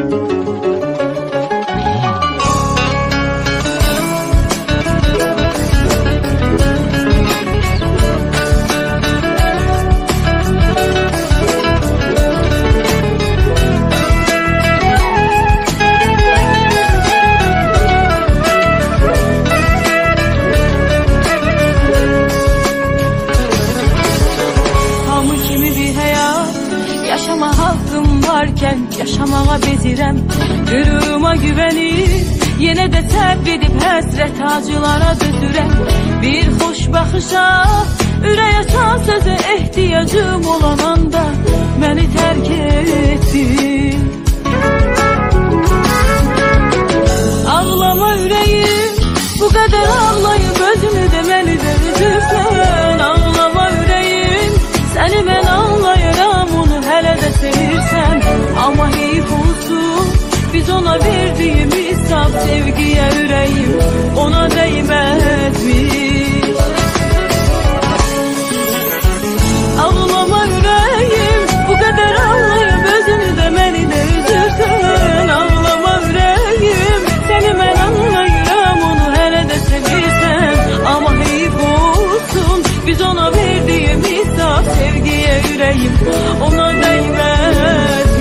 Yaşama hakkım varken yaşamağa bezirəm. Qüruruma güvenip yenə də təb edib həsrət acılara dözürəm. Bir xoş baxışa, ürək açan sözə ehtiyacım olan anda məni tərk etdin. Ağlama ürəyim, bu qədər ağlayıb özünü də məni də üzürsən. Ağlama ürəyim, səni mən anlayıram, onu hələ də sevirsən. Amma heyif olsun, biz ona verdiyimiz saf sevgiyə ürəyim ona dəyməzmiş. Ağlama ürəyim, bu qədər ağlayıb özünü də məni də üzürsən. Ağlama ürəyim, səni mən anlayıram, onu hələ də sevirsən. Amma heyif olsun, biz ona verdiyimiz saf sevgiyə ürəyim ona dəyməzmiş.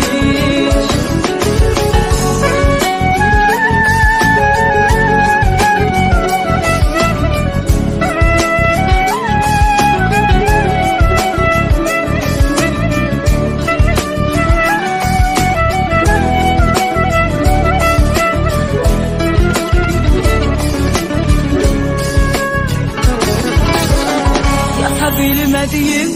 Yata bilmediğim